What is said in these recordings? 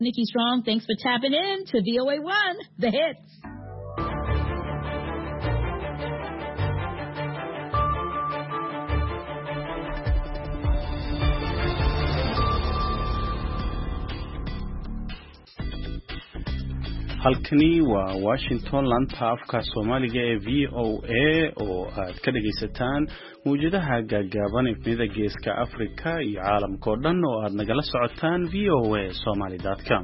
Nikki Strong, thanks for tapping in to VOA1, The Hits. halkani waa Washington laanta afka Soomaaliga ee VOA oo aad ka dhageysataan muujadaha gaagaaban ee geeska Afrika iyo caalamka oo dhan oo aad nagala socotaan voasomali.com.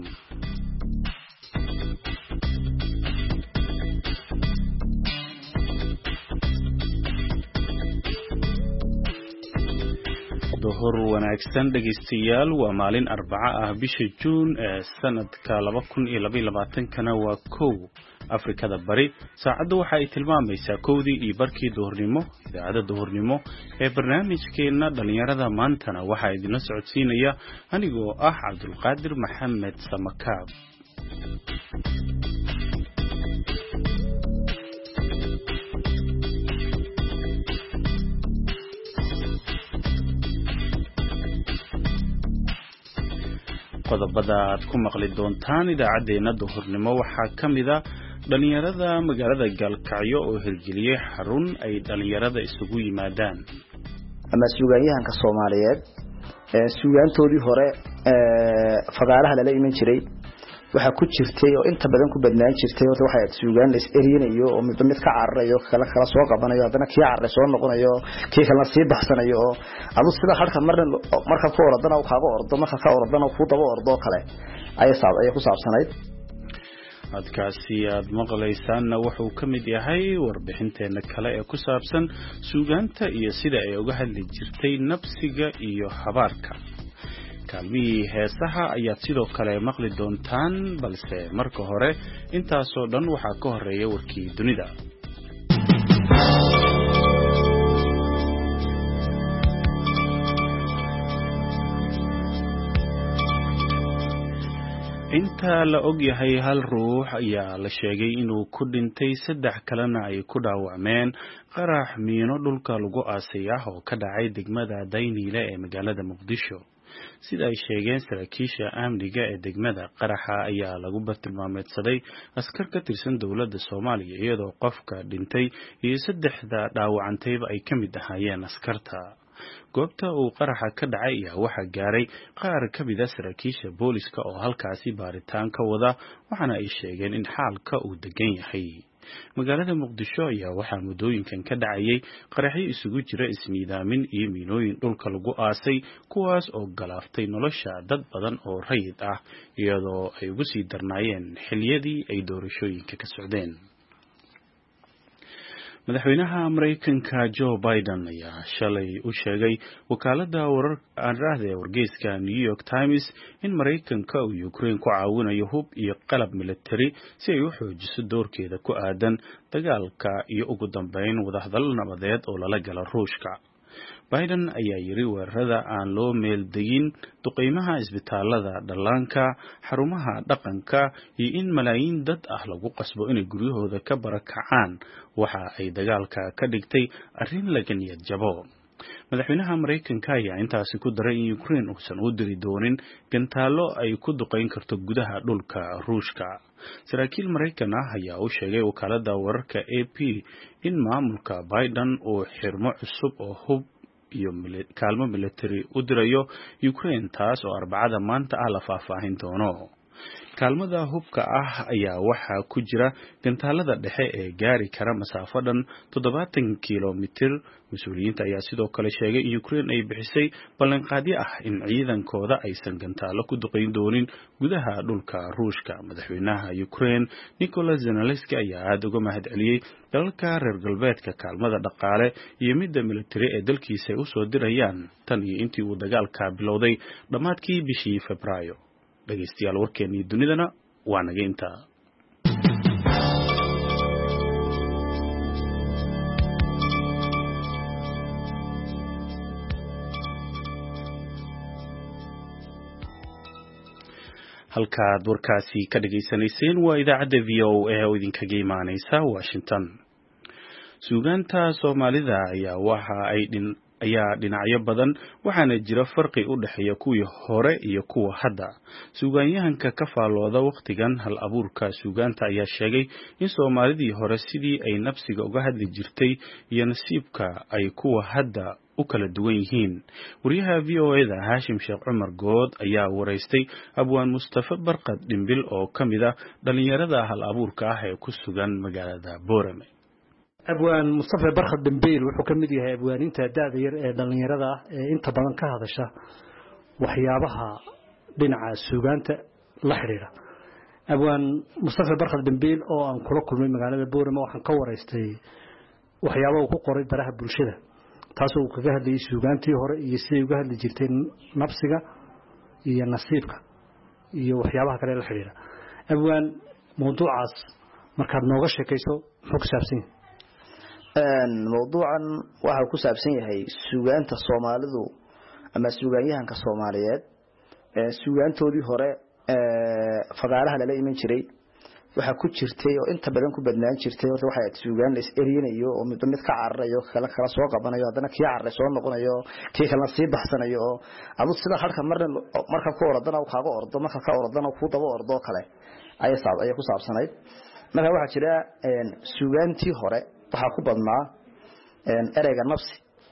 duhur wanaagsan dhageystayaal waa maalin Arbaca ah bisha June ee sanadka 2022 kana waa 1 Afrikada Bari saacadu waxa ay tilmaamaysaa 1:00 duhurnimo idaacada duhurnimo ee barnaamijkeena dhalinyarada maantana waxa idin socodsiinaya anigoo ah Cabdulqaadir Maxamed Samakaab. qodobada aad ku maqli doontaan idaacadeena duhurnimo waxaa kamid ah dhalinyarada magaalada Galkacyo oo hirgeliyay xarun ay dhalinyarada isugu yimaadaan ama suugaanyahanka Soomaaliyeed suugaantoodii hore fagaaraha la iman jiray waxa ku jirtay oo inta badan ku badnaan jirtay oo waxa suugaan la is'erinayo oo mid ka cararayo kala soo qabanayo hadana kii carray soo noqonayo kii kala sii baxsanayo adu sida halka marka ku orodana uu kaaga ordo marka ka orodana ku daba ordo kale ay ku saabsanayd adkaasi aad maqlaysaan wuxuu kamid yahay warbixinteena kale ee ku saabsan suugaanta iyo sida ay uga hadli jirtay nafsiga iyo habaarka. kaalmihii heesaha ayaad sidoo kale maqli doontaan balse marka hore intaasoo dhan waxaa ka horeeya warkii dunida. inta la og yahay hal ruux ayaa la sheegay inuu ku dhintay 3 kalena ay ku dhaawacmeen qarax miino dhulka lagu aasay oo ka dhacay degmada Dayniile ee magaalada Muqdisho. sida ay sheegeen saraakiisha amniga ee degmada qaraxa ayaa lagu bartilmaameedsaday askar ka tirsan dawladda Soomaaliya iyadoo qofka dhintay iyo 3 dhaawacantayba ay kamid ahaayeen askarta. goobta uu qaraxa ka dhacay ayaa waxa gaaray qaar ka mid ah saraakiisha booliska oo halkaasi baaritaan ka wada waxaana ay sheegeen in xaalka uu degan yahay. magaalada Muqdisho ayaa waxaa mudooyinkan ka dhacayay qaraxyo isugu jira ismiidaamin iyo miinooyin dhulka lagu aasay kuwaas oo galaaftay nolosha dad badan oo rayid ah iyadoo ay ugu sii darnaayeen xilliyadii ay doorashooyinka ka socdeen. madaxweynaha Mareykanka Joe Biden ayaa shalay u sheegay wakaalada wararka wargeyska New York Times in Mareykanka uu Ukraine ku caawinayo hub iyo qalab military si ay u xoojiso doorkeeda ku aadan dagaalka iyo ugu dambeyn wadahadal nabadeed oo lala galo Ruushka. Biden ayaa yiri weerarada aan loo meeldayin duqeymaha isbitaalada dhallaanka xarumaha dhaqanka iyo in malaayiin dad ah lagu qasbo inay guryahooda ka barakacaan waxa ay dagaalka ka dhigtay arrin laga niyad jabo. madaxweynaha Mareykanka ayaa intaasi ku daray in Ukraine uusan u diri doonin gantaalo ay ku duqeyn karto gudaha dhulka Ruushka. saraakiil Mareykan ah ayaa u sheegay wakaalada wararka AP in maamulka Biden uu xirmo cusub oo hub iyo kaalmo military u dirayo Ukraine taas oo Arbacada maanta ah la faahfaahin doono. kaalmada hubka ah ayaa waxa ku jira gantaalada dhexe ee gaari kara masaafo dhan 70 kilomitir. mas'uuliyiinta ayaa sidoo kale sheegay in Ukraine ay bixisay ballanqaadyo ah in ciidankooda aysan gantaalo ku duqeyn doonin gudaha dhulka Ruushka. madaxweynaha Ukraine Nicholas Zelensky ayaa aad uga mahadceliyay dalalka reer galbeedka kaalmada dhaqaale iyo midda military ee dalkiisa u soo dirayaan tan iyo intii uu dagaalka bilowday dhamaadkii bishii Febraayo. dhageystayaal warkeennii dunidana waa naga intaa. halkaad warkaasi ka dhageysanayseen waa idaacadda VOA oo idinkaga imaanaysa Washington. suugaanta Soomaalida ayaa waxa ay ayaa dhinacyo badan waxaana jira farqi u dhexeeya kuwii hore iyo kuwa hadda. Suugaanyahanka ka faalooda waqtigan hal abuurka suugaanta ayaa sheegay in Soomaalidii hore sidii ay nafsiga uga hadli jirtay iyo nasiibka ay kuwa hadda u kala duwan yihiin. Wariyaha VOA-da Hashim Sheekh Cumar Good ayaa wareystay abwaan Mustafa Barkad Dhimbil oo ka mid ah dhalinyarada hal abuurka ah ee ku sugan magaalada Boorame. abwaan Mustafa Barkad Dhimbil wuxuu ka mid yahay abwaaninta da'da yar ee dhalinyarada ee inta badan ka hadasha waxyaabaha dhinaca suugaanta la xiriira. abwaan Mustafa Barkad Dhimbil oo aan kula kulmay magaalada Boorame waxaan ka wareystay waxyaabaha uu ku qoray baraha bulshada taasoo uu kaga hadlayay suugaantii hore iyo sidii uga hadli jirtay nafsiga iyo nasiibka iyo waxyaabaha kale la xiriira. abwaan mowduucaas markaad nooga sheekayso muxuu ku saabsan yahay? mowduucan waxa ku saabsan yahay suugaanta Soomaalidu ama suugaanyahanka Soomaaliyeed suugaantoodii hore fagaaraha la iman jiray waxa ku jirtay oo inta badan ku badnaan jirtay waxa ay suugaan la is'erinayo oo mid ka cararayo kala soo qabanayo hadana kii carray soo noqonayo kii kala sii baxsanayo adu sida halka marka ku orodana uu kaaga ordo marka ka orodana ku daba ordo kale ay ku saabsanayd. marka waxa jira suugaantii hore waxa ku badnaa ereyga nafsi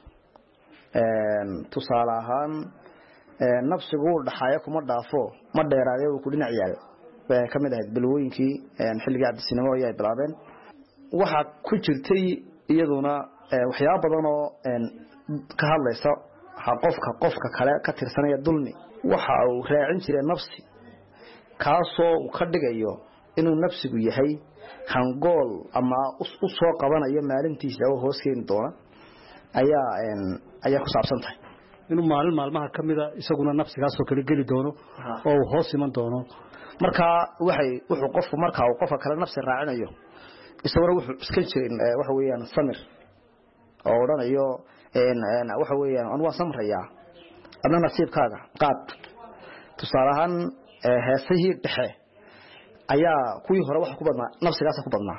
tusaale ahaan nafsigu dhaxaya kuma dhaafo ma dheeraadee uu ku dhinac yaal kamid ahayd balwooyinkii xilliga cabdisinimo ay bilaabeen. waxa ku jirtay iyaduna waxyaabo badan oo ka hadlaysa qofka kale ka tirsanaya dulmi waxa uu raacin jiray nafsi kaasoo uu ka dhigayo inuu nafsigu yahay hangool ama u soo qabanayo maalintiisa oo hoos keen doona ayaa ku saabsan tahay inuu maalmaha kamida isaguna nafsigaas oo kale gali doono oo hoos iman doono. marka wuxuu qofku marka uu qofka kale nafsi raacinayo isaguna wuxuu iska jirin waxa weeyaan samir oo oranayo waxa weeyaan aan waa samraya adna nasiibkaaga qaad. tusaale ahaan heesihii dhexe ayaa kuwii hore waxa ku badnaa nafsigaas ku badnaa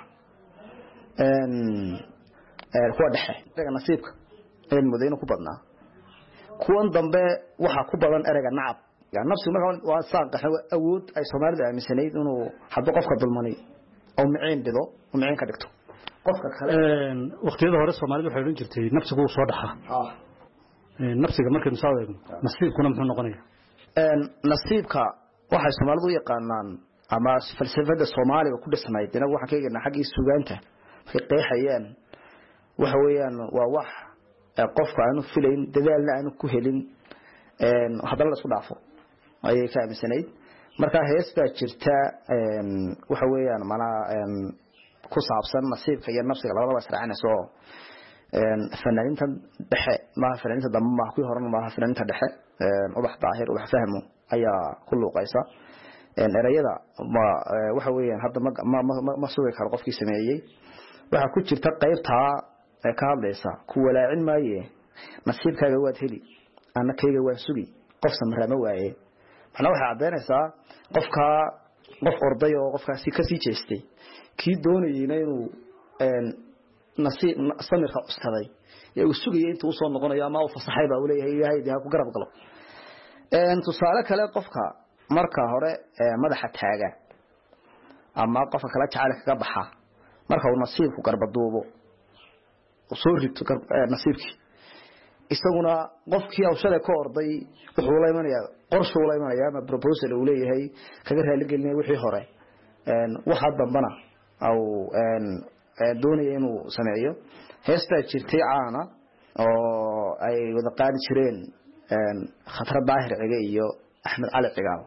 kuwa dhexe ereyga nasiibka mudayna ku badnaa. kuwan dambe waxa ku badan ereyga nacab يعني نفسه مثلا وصاق أود أي سومالي ده مسنيد إنه حد قفك ضمني أو معين بذو ومعين كدكتو قفك خلاص وقت هذا هو السومالي ده حيرين جرتي نفسه هو صادحة نفسه كمان مساوي نصيب كنا مثل نقنية نصيبك واحد سومالي ده يقانن أما فلسفة السومالي وكل السنة دينا واحد كي إن حاجة سوغانته في قيحيان وحويان وواح قفك عنه فيلين دلالنا عنه كهلين هذا الله سبحانه أي كلام سنيد مركا هيستا جرتا waxa weeyaan mana ku saabsan nasiibka iyo nafsiga labadaba israacinayso fanaaniinta dhexe ma fanaaniinta dambe ma ku horan ma fanaaniinta dhexe ubax daahir ubax fahmo ayaa ku luuqaysa erayada ma waxa weeyaan hadda ma sugi karo qofkii sameeyay waxa ku jirta qaybta ka hadlaysa ku walaacin maaye nasiibkaaga waad heli ana kayga waa sugi qof samrama waaye waxna waxa cadeynaysaa qof orday oo qofkaasi ka sii jeestay kii doonayay inuu nasiib samirka uskaday uu sugayay intuu soo noqonayo ama uu fasaxay baa uu leeyahay ilaahay daa ku garab galo. tusaale kale qofka marka hore madaxa taaga ama qofka kala jacayl kaga baxa marka uu nasiibku garbaduubo soo rito nasiibkii isaguna qofkii awshada ka orday wuxuu la imanaya qorshe uu la imanaya ama proposal uu leeyahay kaga raali gelinay wixii hore waxa dambana aw doonaya inuu sameeyo heesta jirtay caana oo ay wada qaadi jireen khatar daahir ciga iyo Axmed Cali Cigaal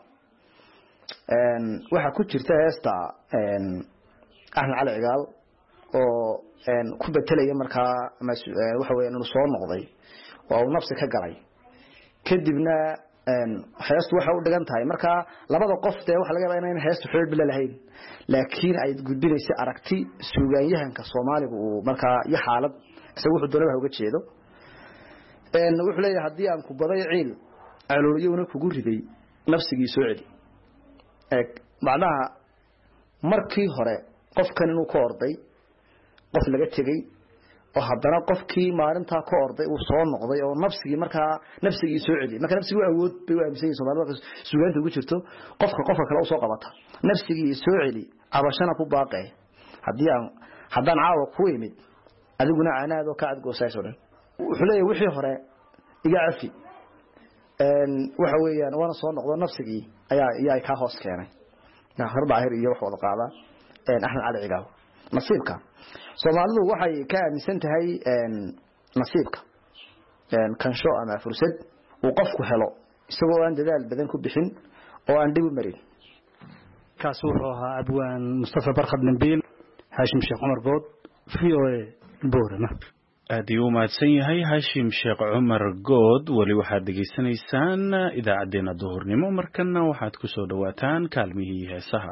waxa ku jirta heesta Axmed Cali Cigaal oo ku bedelaya markaa waxa weeyaan inuu soo noqday oo nafsi ka galay kadibna heestu waxa u dhigan tahay marka labada qof waxa laga yaabaa inay heestu xiriir bila lahayn laakiin ay gudbinayso aragti suugaanyahanka Soomaaliga uu marka iyo xaalad isagu wuxuu doonaa uga jeedo wuxuu leeyahay hadii aan ku baday ciil calooliyowna kugu riday nafsigii soo celi macnaha markii hore qofkan inuu ka orday qof laga tagay oo haddana qofkii maalintaa ka orday uu soo noqday oo nafsigii soo celiyay marka nafsigu awood bay u aaminsan Soomaalidu suugaanta ugu jirto qofka kale soo qabata nafsigii soo celi abashana ku baaqay haddaan caawa ku imid adiguna aanaado ka cad goosayso dhan wuxuu leeyahay wixii hore iga cafi waxa weeyaan waana soo noqdo nafsigii ayaa ka hoos keenay nahar baahir iyo wax wada qaada Axmed Cali Cigaal nasiibka Soomaalidu waxay ka aaminsan tahay nasiibka kansho ama fursad uu qofku helo isagoo aan dadaal badan ku bixin oo aan dib u marin kaas wuxuu ahaa abwaan Mustafa Barkhad Nambiil Hashim Sheekh Umar Good VOA Boorama aad ayuu mahadsan yahay Hashim Sheekh Umar Good wali waxaad dhageysanaysaan idaacadeena duhurnimo markana waxaad ku soo dhawaataan kaalmihii heesaha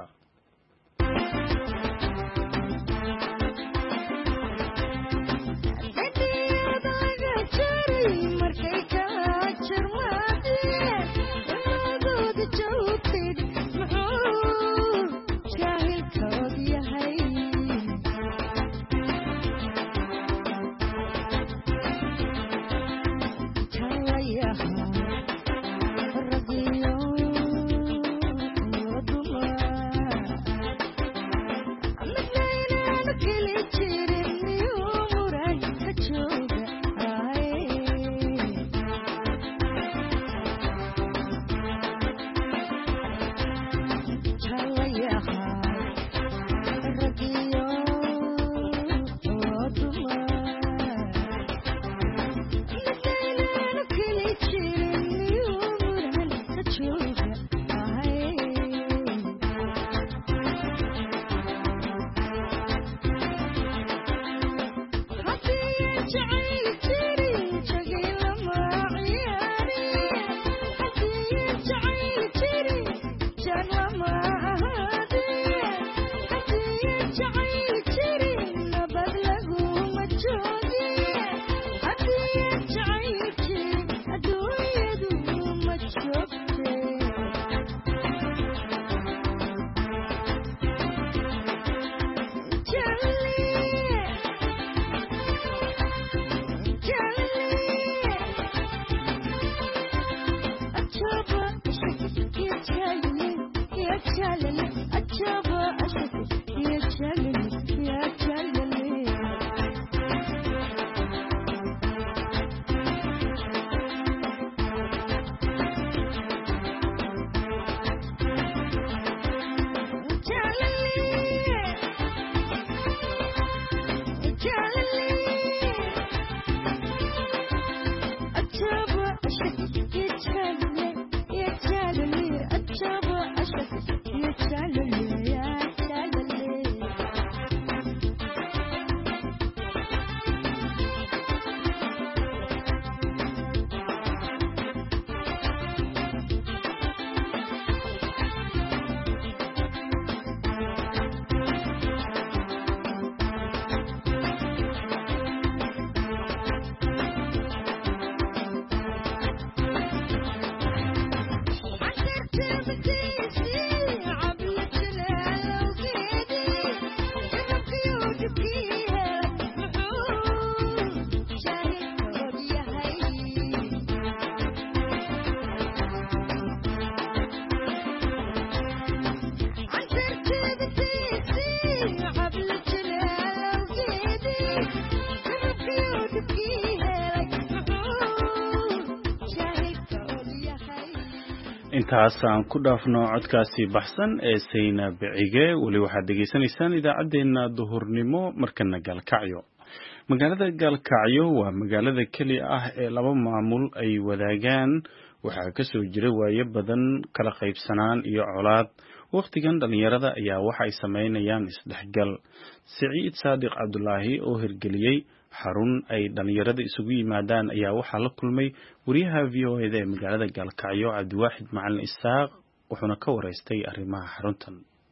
intaas aan ku dhaafno codkaasi baxsan ee Sayna Bicige wali waxaad dhageysanaysaan idaacadeena duhurnimo markana Gaalkacyo magaalada Gaalkacyo waa magaalada kaliya ah ee laba maamul ay wadaagaan waxaa ka soo jira waaye badan kala qaybsanaan iyo colaad waqtigan dhalinyarada ayaa waxa ay sameynayaan isdhexgal Saciid Saadiq Cabdullaahi oo hirgeliyay xarun ay dhalinyarada isugu yimaadaan ayaa waxa la kulmay wariyaha VOA ee magaalada Gaalkacyo Cabdiwaaxid Macalin Isaaq wuxuuna ka wareystay arrimaha xaruntan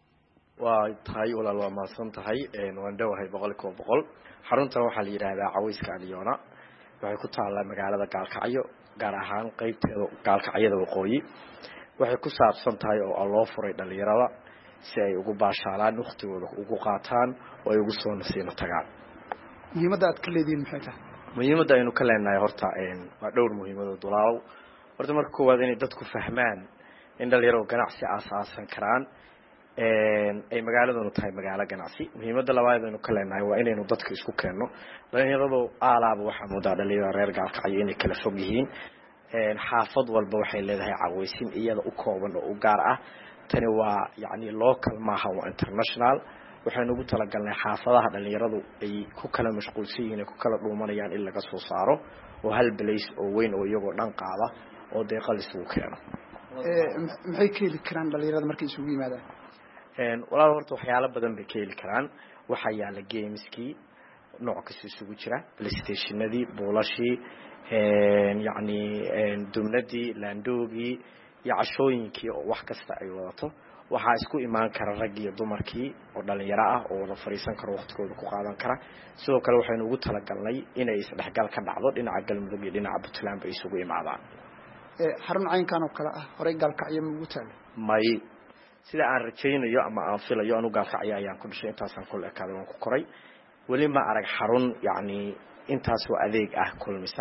waa tahay walaal waa maasan tahay waan dhawahay 100% xaruntan waxa la yiraahdaa Cawayska Alyoona waxay ku taalaa magaalada Gaalkacyo gaar ahaan qaybteeda Gaalkacyada waqooyi waxay ku saabsan tahay oo loo furay dhalinyarada si ay ugu baashaalaan waqtigooda ugu qaataan oo ay ugu soo nasiino tagaan muhiimadda aad ka leedihiin maxay tahay muhiimadda aynu ka leenahay horta waa dhowr muhiimadood walaalow horta marka koowaad inay dadku fahmaan in dhalinyaradu ganacsi aasaasan karaan ay magaaladuna tahay magaalo ganacsi muhiimadda labaad aynu ka leenahay waa inaynu dadka isku keenno dhalinyaradu aalaaba waxaa moodaa dhalinyarada reer Gaalkacyo inay kala fog yihiin xaafad walba waxay leedahay cawaysin iyada u kooban oo u gaar ah tani waa yacni local maaha waa international waxaynu ugu talagalnay xaafadaha dhalinyaradu ay ku kala mashquulsan yihiin ay ku kala dhuumanayaan in laga soo saaro oo hal place oo weyn oo iyagoo dhan qaada oo deeqal isugu keeno maxay ka heli karaan dhalinyarada markay isugu yimaadaan walaal horta waxyaalo badan bay ka heli karaan waxaa yaala gameskii nooc kasta isugu jira playstationadii buulashii yacni dumnadii laandoogii iyo cashooyinkii oo wax kasta ay wadato waxaa isku imaan kara rag iyo dumarkii oo dhalinyaro ah oo wada fariisan karo waqtigooda ku qaadan kara sidoo kale waxaynu ugu talagalnay inay isdhexgal ka dhacdo dhinaca Galmudug iyo dhinaca Puntland bay isugu imaadaan xarun caynkan oo kale ah horey Gaalkacyo ma ugu taalo may sida aan rajaynayo ama aan filayo anu Gaalkacyo ayaan ku dhashay intaasaan ku leekaaday waan ku koray weli ma arag xarun yacni intaas oo adeeg ah kulmisa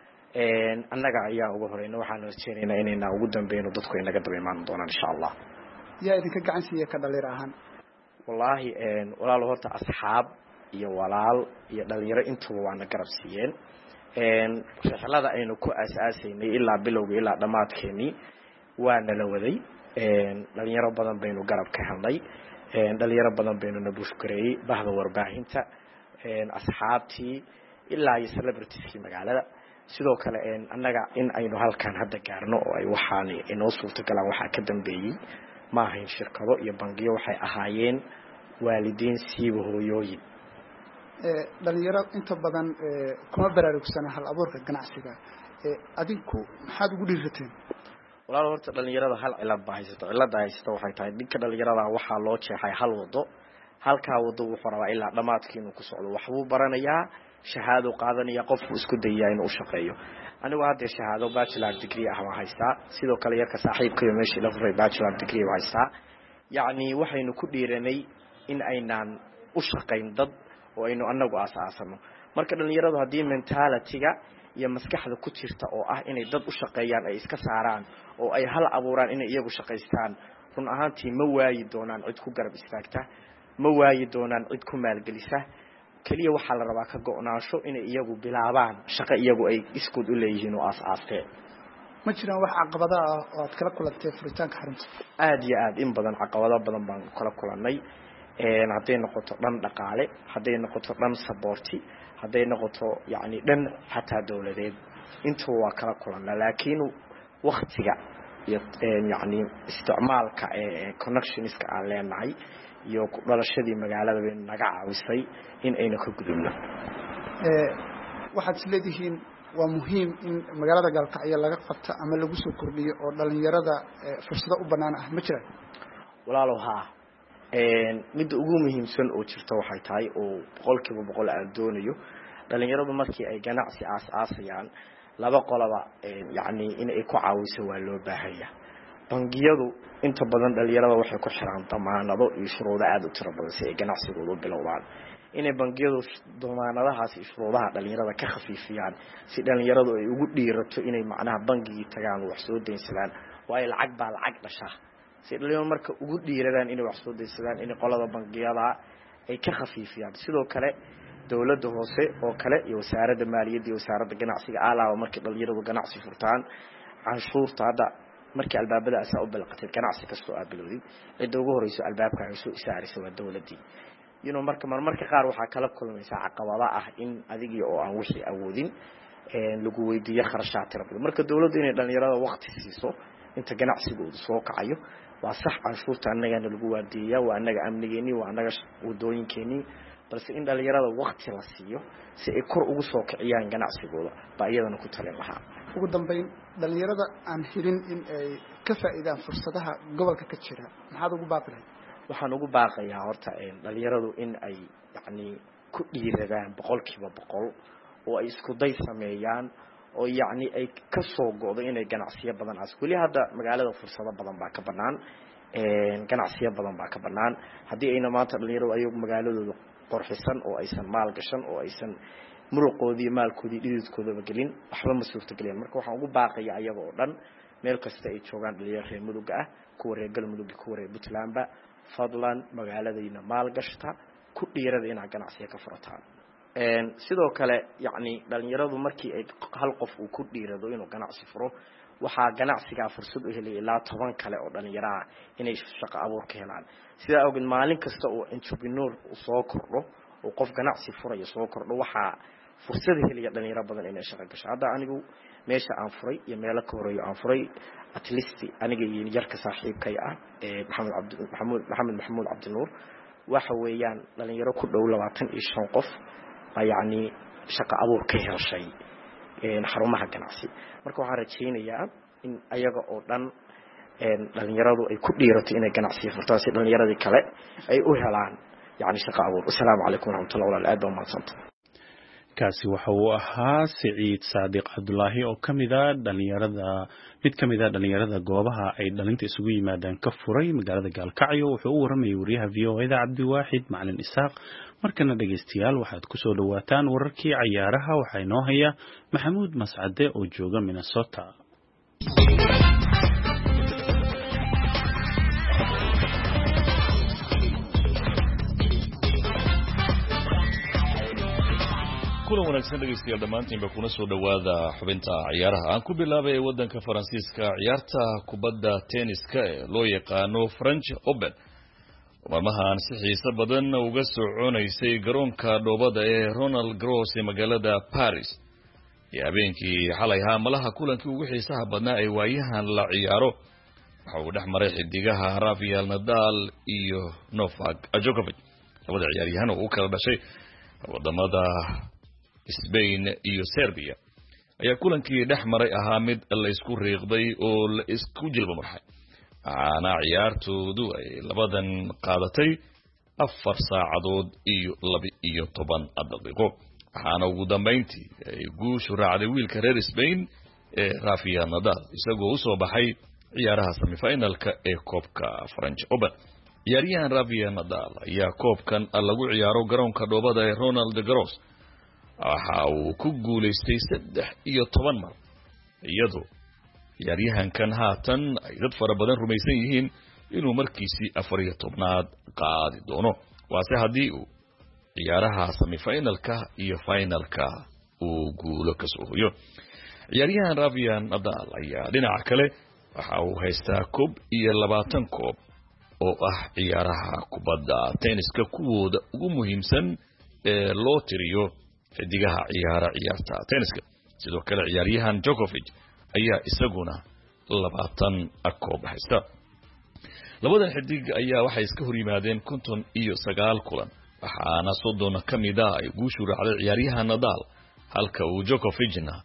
annaga ayaa ugu horeyna waxaan rajaynaynaa inayna ugu dambeeyno dadku ay naga daba imaan doonaan insha Allah yaa idinka gacan siiya ka dhalinyaro ahaan wallaahi walaalo horta asxaab iyo walaal iyo dhalinyaro intuba waana garab siiyeen rixlada aynu ku aasaasaynay ilaa bilowga ilaa dhammaadkeenii waa nala waday dhalinyaro badan baynu garab ka helnay dhalinyaro badan baynu na bushgareeyey bahda warbaahinta asxaabtii ilaa iyo celebritieskii magaalada sidoo kale annaga in aynu halkan hadda gaarno oo ay waxaan inoo suurtagalaan waxaa ka dambeeyey ma ahayn shirkado iyo bangiyo waxay ahaayeen waalidiin siiba hooyooyin dhalinyaro inta badan kuma baraarugsana hal abuurka ganacsiga adinku maxaad ugu dhiirateen walaal horta dhalinyarada hal cilada haysta waxay tahay ninka dhalinyarada waxaa loo jeexay hal wado halkaa wado wuxuu rabaa ilaa dhammaadkii inuu ku socdo waxbuu baranayaa shahaado qaadanaya qofku isku dayaa inuu u shaqeeyo anigu hadda shahaado bachelor degree ah waan haystaa sidoo kale yarka saaxiibkay meeshii la furay bachelor degree waan haystaa yacni waxaynu ku dhiiranay in aynaan u shaqayn dad oo aynu annagu aasaasano marka dhalinyaradu haddii mentality-ga iyo maskaxda ku jirta oo ah inay dad u shaqeeyaan ay iska saaraan oo ay hal abuuraan inay iyagu shaqaystaan run ahaantii ma waayi doonaan cid ku garab istaagta ma waayi doonaan cid ku maalgelisa kaliya waxaa la rabaa ka go'naansho inay iyagu bilaabaan shaqo iyagu ay iskood u leeyihiin oo aasaasteen ma jiraan wax caqabada ah oo aad kala kulantay furitaanka xarunta aad iyo aad in badan caqabado badan baan kala kulannay hadday noqoto dhan dhaqaale hadday noqoto dhan saboorti hadday noqoto yacni dhan xataa dawladeed intuba waa kala kulannaa laakiin waktiga iyo yacni isticmaalka connectionska aan leenahay iyo dhalashadii magaalada bay naga caawisay in ayna ka gudubno waxaad isleedihiin waa muhiim in magaalada Gaalkacyo laga qabto ama lagu soo kordhiyo oo dhalinyarada fursado u banaan ah ma jiraan walaalow haa midda ugu muhiimsan oo jirta waxay tahay oo 100% aan doonayo dhalinyaradu markii ay ganacsi aasayaan laba qolaba yacni in ay ku caawiso waa loo baahanyaa bangiyadu inta badan dhalinyarada waxay ku xiraan damaanado iyo shuruudo aad u tiro badan si ay ganacsigooda u bilowdaan inay bangiyadu damaanadahaas iyo shuruudaha dhalinyarada ka khafiifiyaan si dhalinyaradu ay ugu dhiirato inay macnaha bangigii tagaan wax soo deynsadaan waayo lacag baa lacag dhasha si dhalinyaradu marka ugu dhiiradaan inay wax soo deynsadaan in qolada bangiyada ay ka khafiifiyaan sidoo kale dawladda hoose oo kale iyo wasaaradda maaliyadda iyo wasaaradda ganacsiga alaaba markii dhalinyaradu ganacsi furtaan canshuurta hadda markii albaabada asaa u balqatay ganacsi kasto aad bilowdid cidda ugu horeyso albaabka ay soo isaarayso waa dawladii marmarka qaar waxaa kala kulmaysaa caqabada ah in adigii oo aan wixii awoodin lagu weydiiyo kharashaad tiro badan marka dawladdu inay dhalinyarada waqti siiso inta ganacsigoodu soo kacayo waa sax canshuurta annagana lagu waardiyeyaa waa annaga amnigeennii waa annaga wadooyinkeenii balse in dhalinyarada waqti la siiyo si ay kor ugu soo kiciyaan ganacsigooda baa iyadana ku talin lahaa ugu dambeyn dhalinyarada aan helin in ay ka faa'iidaan fursadaha gobolka ka jira maxaad ugu baaqi lahayd waxaan ugu baaqayaa horta dhalinyaradu in ay yacni ku dhiiradaan 100% oo ay isku day sameeyaan oo yacni ay ka soo go'do inay ganacsiyo badan weli hadda magaalada fursado badan baa ka bannaan ganacsiyo badan baa ka bannaan haddii ayna maanta dhalinyaradu ayagu magaaladooda qorxisan oo aysan maal gashan oo aysan muruqoodii maalkoodii dhididkoodaba gelin waxba ma suurtagelin marka waxaan ugu baaqayaa ayaga oo dhan meel kasta ay joogaan dhalinyaro reer mudug ah kuwa reer galmudug kuwa reer puntlandba fadlan magaaladayna maal gashta ku dhiirada inaad ganacsiga ka furataan sidoo kale yacni dhalinyaradu markii ay hal qof uu ku dhiirado inuu ganacsi furo waxaa ganacsigaa fursad u helay ilaa 10 kale oo dhalinyaro ah inay shaqo abuur ka helaan sida awgeed maalin kasta oo entrepreneur soo kordho oo qof ganacsi furaya soo kordho waxaa fursad helaya dhalinyaro badan inay shaqo gasho hadda anigu meesha aan furay iyo meelo ka horeeyo aan furay at least aniga iyo yarka saaxiibkay ah maxamuud cabdinuur waxa weeyaan dhalinyaro ku dhow 25 qof yani shaqo abuur ka heshay xarumaha ganacsi marka waxaan rajaynayaa in ayaga oo dhan dhalinyaradu ay ku dhiirato inay ganacsi furtaan si dhalinyaradii kale ay u helaan yani shaqo abuur. Assalaamu calaykum waraxmatullahi wabarakatuh. Maasanta kaasi waxa uu ahaa Siciid Saadiq Cabdullaahi oo mid kamida dhalinyarada goobaha ay dhalinta isugu yimaadaan ka furay magaalada Gaalkacyo wuxuu u waramayay wariyaha VOA-da Cabdiwaaxid Macalin Isaaq. markana dhageystayaal waxaad ku soo dhawaataan wararkii ciyaaraha waxa inoo haya Maxamuud Mascade oo jooga Minnesota. kulan wanaagsan dhageystayaal dhamaantiinba kuna soo dhawaada xubinta ciyaaraha aan ku bilaabay wadanka Faransiiska ciyaarta kubadda tenniska ee loo yaqaano French Open maalmahan si xiiso badan uga soconaysay garoonka dhoobada ee Roland Garros ee magaalada Paris habeenkii xalay ahaa malaha kulankii ugu xiisaha badnaa ee waayahan la ciyaaro waxa uu dhex maray xidigaha Rafael Nadal iyo Novak Djokovic labada ciyaaryahan oo u kala dhashay wadamada Spain iyo Serbia ayaa kulankii dhex maray ahaa mid la isku riiqday oo la isku jilba marxay ana ciyaartoodu ay labadan qaadatay 4 saacadood iyo 12 daqiiqo waxaana ugu dambeyntii ay guushu raacday wiilka reer Spain ee Rafael Nadal isagoo u soo baxay ciyaaraha semifinalka ee koobka French Open ciyaaryahan Rafael Nadal ayaa koobkan lagu ciyaaro garoonka dhoobada ee Roland Garros waxa uu ku guuleystay 13 mar iyadoo ciyaaryahankan haatan ay dad fara badan rumaysan yihiin inuu markiisii 14aad qaadi doono waase haddii uu ciyaaraha semifinalka iyo finalka uu guulo ka soo hoyo ciyaaryahan Rafael Nadal ayaa dhinaca kale waxa uu haystaa 20 koob oo ah ciyaaraha kubadda tenniska kuwooda ugu muhiimsan ee loo tiriyo xidigaha ciyaarta tenniska sidoo kale ciyaaryahan Djokovic ayaa isaguna 20 koob haysta labadan xidig ayaa waxay iska hor yimaadeen 59 kulan waxaana 30 kamida ay guushu raacday ciyaaryahan Nadal halka uu Djokovicna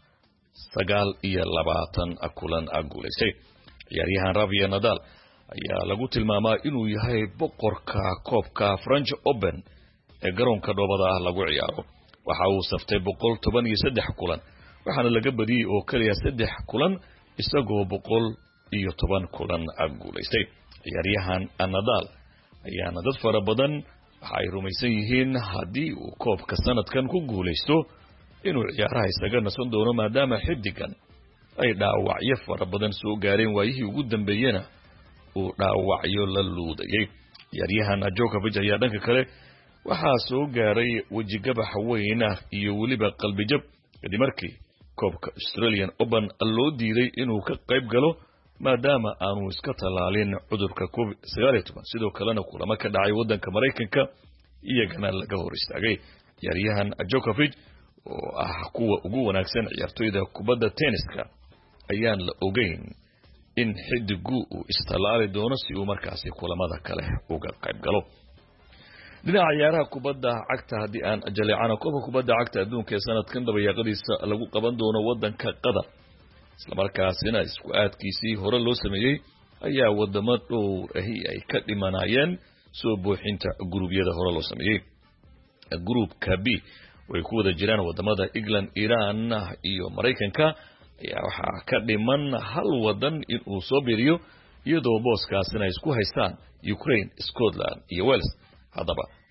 29 kulan guuleystay ciyaaryahan Rafael Nadal ayaa lagu tilmaamaa inuu yahay boqorka koobka French Open ee garoonka dhoobada ah lagu ciyaaro waxa uu saftay 113 kulan waxaana laga badiyay oo kaliya 3 kulan isagoo 110 kulan guuleystay ciyaaryahan Nadal ayaana dad fara badan waxa ay rumaysan yihiin haddii uu koobka sanadkan ku guuleysto inuu ciyaaraha isaga nasan doono maadaama xidigan ay dhaawacyo fara badan soo gaareen waayihii ugu dambeeyana uu dhaawacyo la luudayay ciyaaryahan Djokovic ayaa dhanka kale waxaa soo gaaray wajigabax weyn iyo waliba qalbi jab kadib markii koobka Australian Open loo diiday inuu ka qayb galo maadaama aanu iska talaalin cudurka COVID-19 sidoo kalena kulamo ka dhacay wadanka Mareykanka iyagana laga hor istaagay ciyaaryahan Djokovic oo ah kuwa ugu wanaagsan ciyaartoyda kubadda tenniska ayaan la ogeyn in xidigu uu istalaali doono si uu markaasi kulamada kale uga qayb galo dhinaca ciyaaraha kubadda cagta haddii aan jaleecano koobka kubadda cagta adduunka ee sanadkan dabayaaqadiisa lagu qaban doono wadanka Qatar isla markaasina isku aadkiisii hore loo sameeyay ayaa wadamo dhowr ay ka dhimanayeen soo buuxinta gurubyada hore loo sameeyay gruupka B way ku wada jiraan wadamada England Iran iyo Mareykanka ayaa waxa ka dhiman hal wadan in uu soo biiriyo iyadoo booskaasina isku haystaan Ukraine Scotland iyo Wales haddaba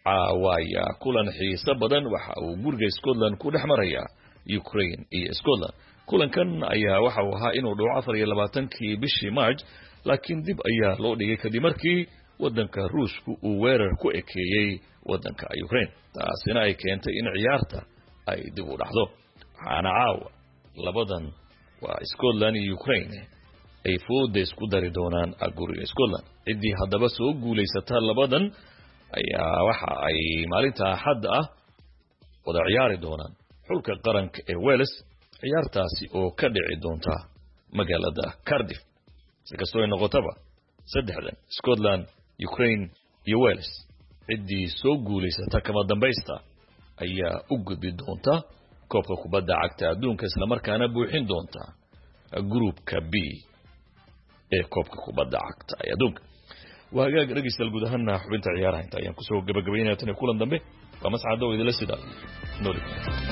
caawaya kulan xiiso badan waxa uu guriga Scotland ku dhex maraya Ukraine iyo Scotland kulankan ayaa waxa uu ahaa inuu dhaco 24kii bishii March laakiin dib ayaa loo dhigay kadib markii wadanka Ruushku uu weerar ku ekeeyay wadanka Ukraine taasina ay keentay in ciyaarta ay dib u dhacdo waxaana caawa labadan waa Scotland iyo Ukraine ay fooda isku dari doonaan guriga Scotland cidii haddaba soo guuleysata labadan ayaa waxa ay maalinta Axad ah wada ciyaari doonaan xulka qaranka ee Wales ciyaartaasi oo ka dhici doonta magaalada Cardiff si kastoo ay noqotaba saddexdan Scotland Ukraine iyo Wales cidii soo guuleysata kama dambaysta ayaa u gudbi doonta koobka kubadda cagta adduunka isla markaana buuxin doonta groupka B ee koobka kubadda cagta adduunka وهاجا رجس الجودهنا حبنت عيارها انت يعني كسو جبجبينا تاني كلن دمبه ومسعد دو إذا لسه نوري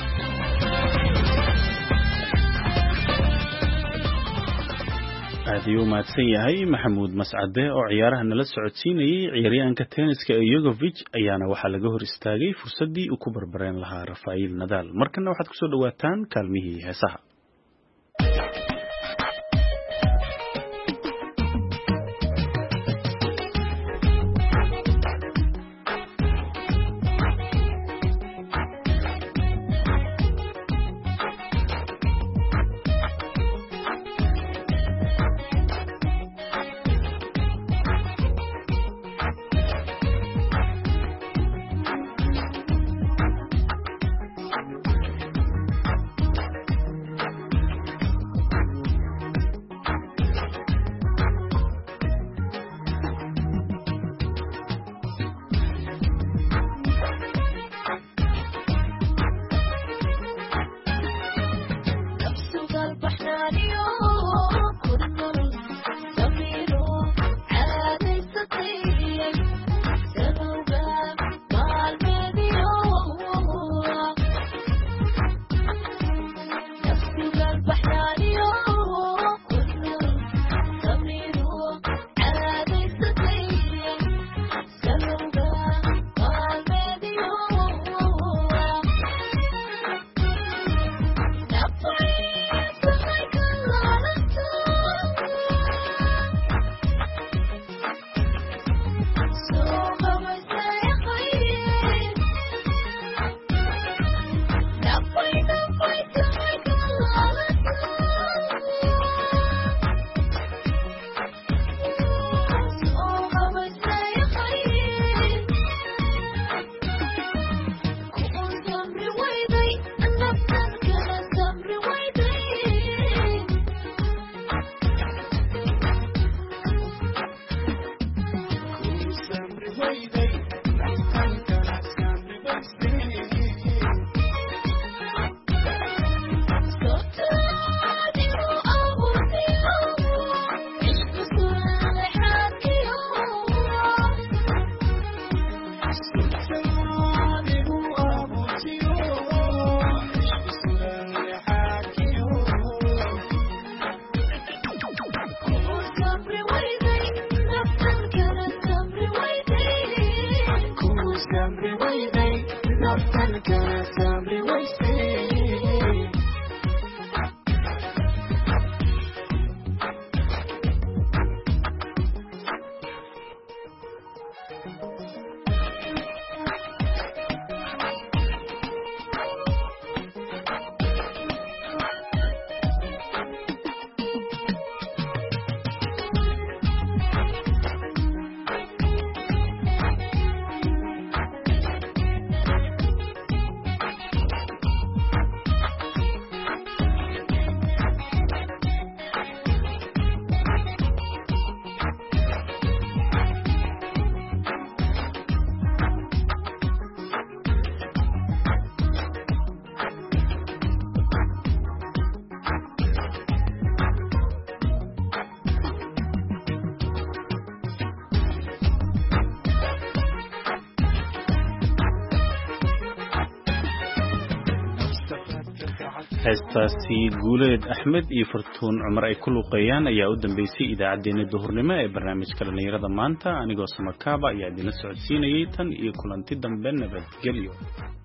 هذه ما تسيهاي محمود مسعد أو عيارها نلا سعودسيني عياريان كتنس كيوغوفيتش أيانا وحلا جهر استاجي فرصدي وكبر برين لها رافائيل نادال مركنا واحد كسو دواتان كالميه هسها heestaasi guuleed axmed iyo fartuun cumar ay ku luqeeyaan ayaa u dambeysay idaacaddeenna duhurnimo ee barnaamijka dhalinyarada maanta anigoo samakaaba ayaa idinla socodsiinayay tan iyo kulanti dambe nabadgelyo